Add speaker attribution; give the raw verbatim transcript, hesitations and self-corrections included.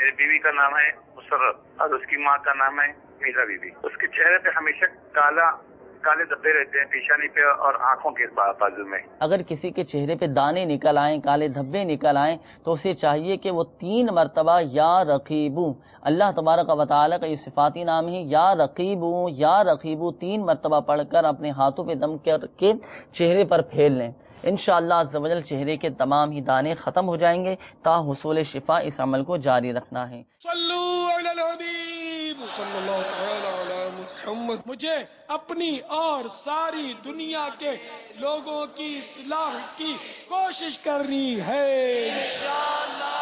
Speaker 1: मेरी बीवी का नाम है मुसर्रत और उसकी माँ का नाम है मीरा बीबी। उसके चेहरे पे हमेशा काला काले धब्बे रहते हैं, पेशानी पे और आंखों के बाजू में।
Speaker 2: अगर किसी के चेहरे पे दाने निकल आए, काले धब्बे निकल आए, तो उसे चाहिए कि वो तीन मरतबा या रकीबू, अल्लाह तबारक व तआला का ये सिफाती नाम है या रकीबू या रकीबू, तीन मरतबा पढ़कर अपने हाथों पे दम करके चेहरे पर फेर लें। इंशाअल्लाह अज़्ज़ व जल चेहरे के तमाम ही दाने खत्म हो जाएंगे। ता हुसूल शिफा इस अमल को जारी रखना है।
Speaker 3: सल्लू अलल हबीब सल्लल्लाहु तआला अला मुहम्मद। मुझे अपनी और सारी दुनिया के लोगों की इस्लाह की कोशिश करनी है इंशाअल्लाह।